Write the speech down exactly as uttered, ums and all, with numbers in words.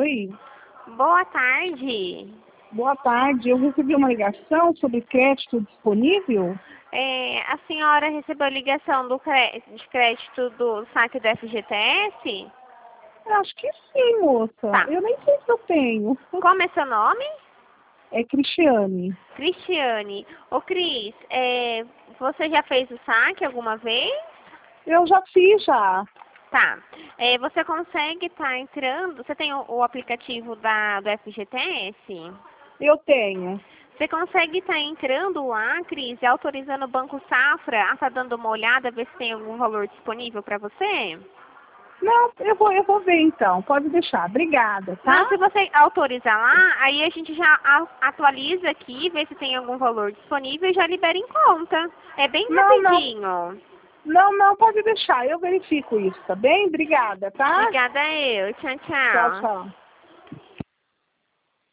Oi, Boa tarde. boa tarde. Eu recebi uma ligação sobre crédito disponível. É, a senhora recebeu ligação do cre... de crédito do saque do F G T S? Eu acho que sim, moça. Tá. Eu nem sei se eu tenho. Como é seu nome? É Cristiane. Cristiane. Ô, Cris, é, você já fez o saque alguma vez? Eu já fiz já. Tá. É, você consegue estar entrando... Você tem o, o aplicativo da, do F G T S? Eu tenho. Você consegue estar entrando lá, Cris, e autorizando o Banco Safra a estar dando uma olhada, ver se tem algum valor disponível para você? Não, eu vou, eu vou ver então. Pode deixar. Obrigada, tá? Não, se você autorizar lá, aí a gente já a- atualiza aqui, vê se tem algum valor disponível e já libera em conta. É bem Não, não. rapidinho. Não, não, pode deixar. Eu verifico isso, tá bem? Obrigada, tá? Obrigada eu. Tchau, Tchau, tchau. tchau.